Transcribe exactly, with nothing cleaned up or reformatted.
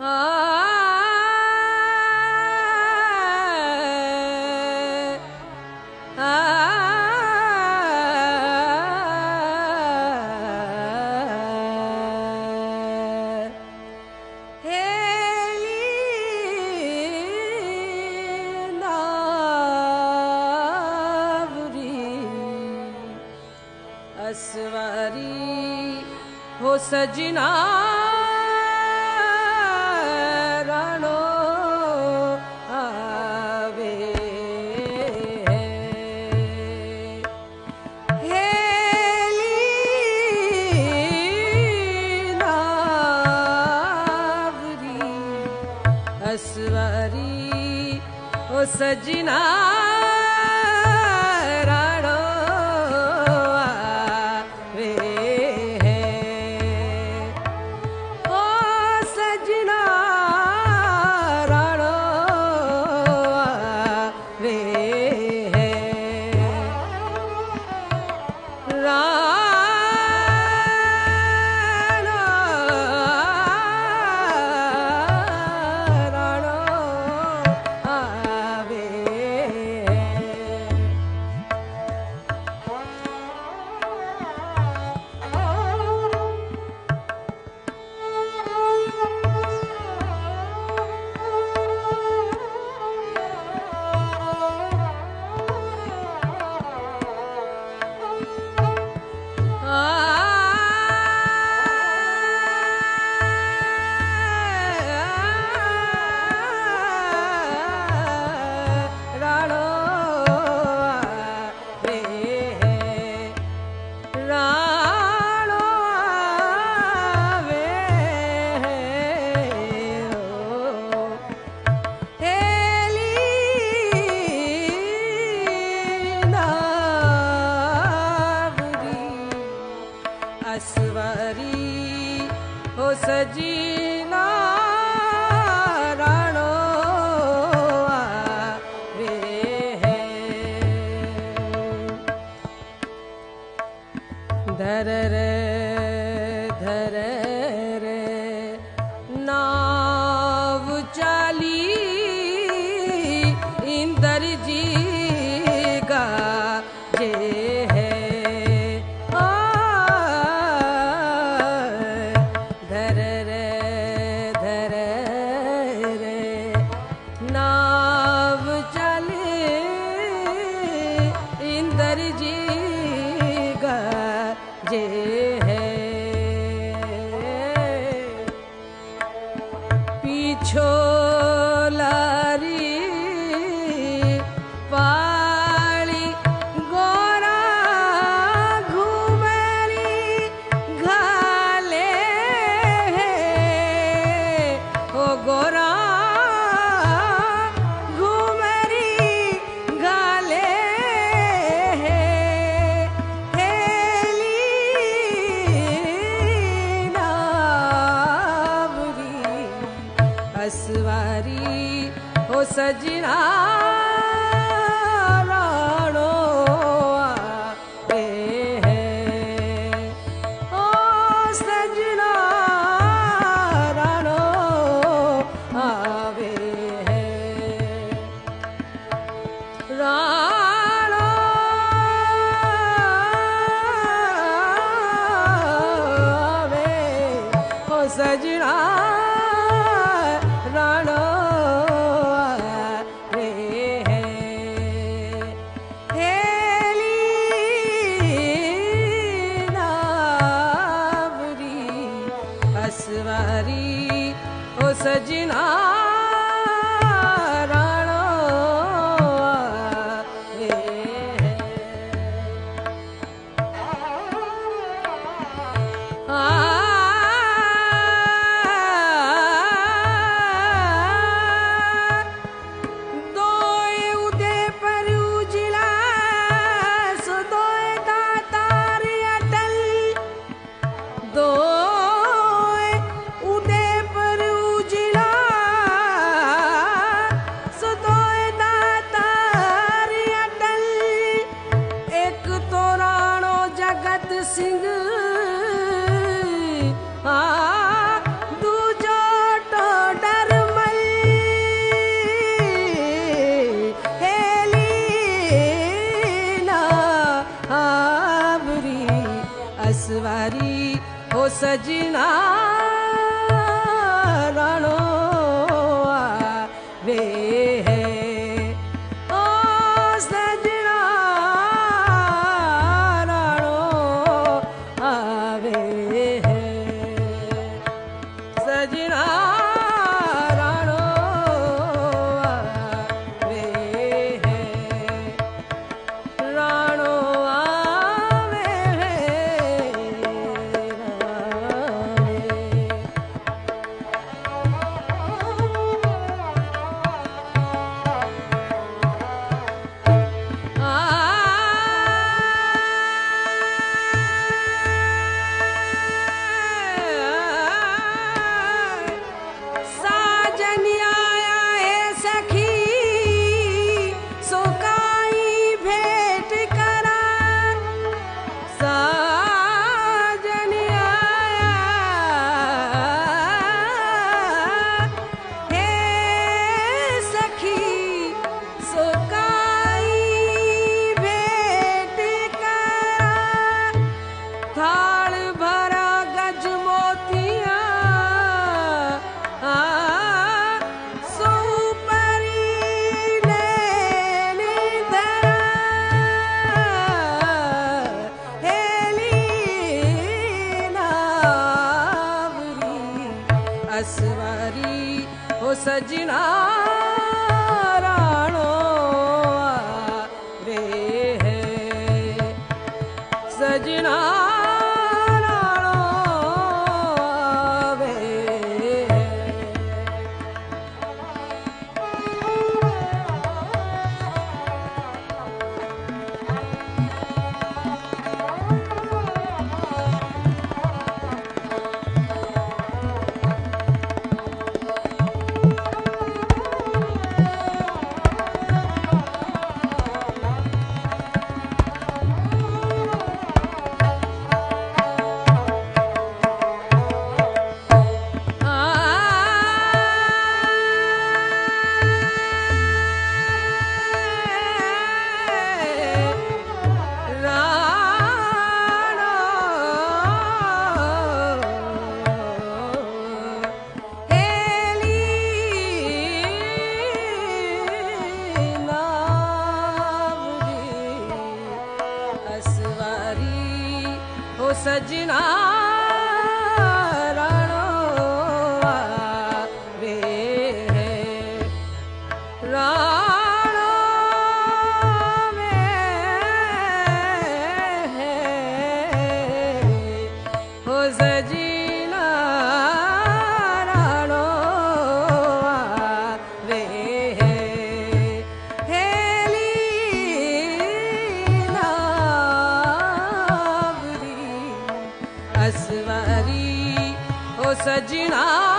असवारी हो सजना राणो आवे हेली नावरी असवारी हो सजना असवारी हो सजना राणो आवे धर रे धर रे नाव चाली इंदर जी का जे छोलारी पाली गोरा घुमरी घाले हो गोरा घुमरी घाले हेली नावरी असवारी हो सजना राणो आवे ओ सजना राणो आवे राणो आवे हो सजना राणो असवारी ओ सजना राणो आवे आ दोए उदे पर उजला सो दोए दातार अटल दो सिंह आ दूजो टोड सजना राणो आवे है, ओ सजना राणो आवे है, सजना राणो आवे है, राणो आवे है, असवारी हो सजना राणो आवे है, सजना राणो आवे है। सजना राणो आवे है, राणो आवे है, हो सजना राणो आवे है, हेली असवारी हो सजना